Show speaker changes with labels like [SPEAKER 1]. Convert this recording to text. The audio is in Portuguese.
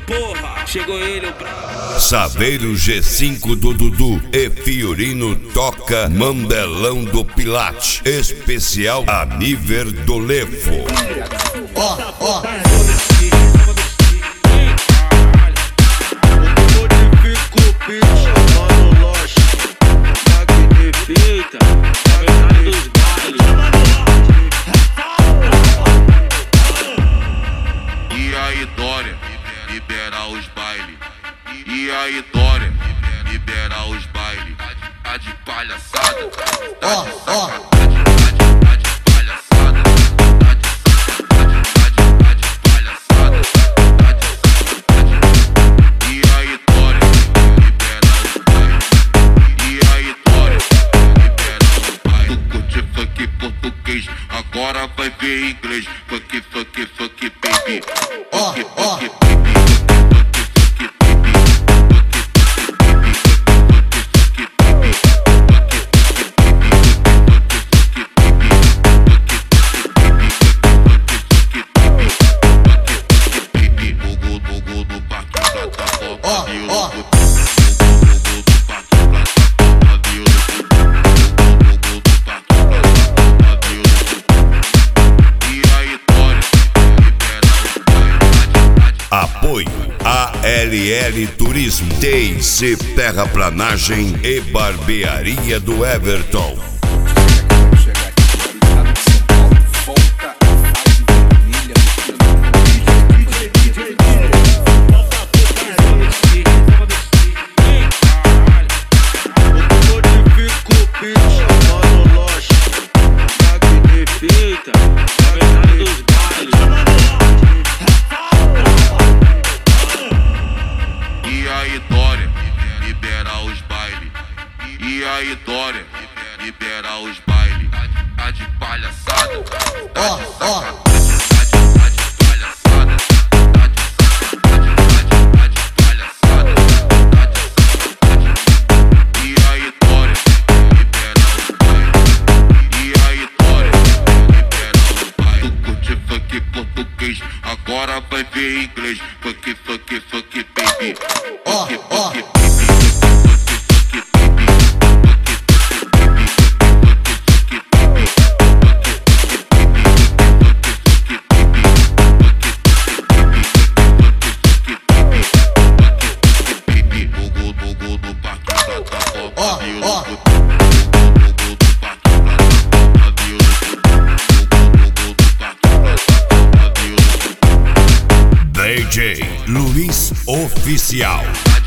[SPEAKER 1] porra, chegou ele, o brabo.
[SPEAKER 2] Saveiro G5 do Dudu e Fiorino toca Mandelão do Pilate, especial Aniver do Levo.
[SPEAKER 3] E aí, Dória, libera os bailes. E aí, Dória, libera os bailes. Tá de palhaçada, tá de sacanagem, tá de palhaçada, tá de palhaçada, tá de sacanagem. E aí, Dória, libera os bailes. E aí, Dória, libera os bailes. Tu curte funk português, agora vai ver inglês. Funk, funk, funk, baby. Funk, funk, baby.
[SPEAKER 2] Apoio ALL Turismo, TIC Terraplanagem e Barbearia do Everton.
[SPEAKER 3] E aí, Dória, libera os bailes. E aí, Dória, libera os bailes. Tá de palhaçada, tá de sacanagem, tá de palhaçada, tá de palhaçada, tá de sacanagem. E aí, Dória, libera os bailes. E aí, Dória, libera os bailes. Tu curte funk português, agora vai ver inglês. Funk, funk, funk, baby. Funk, funk, baby.
[SPEAKER 2] DJ Luiz Oficial.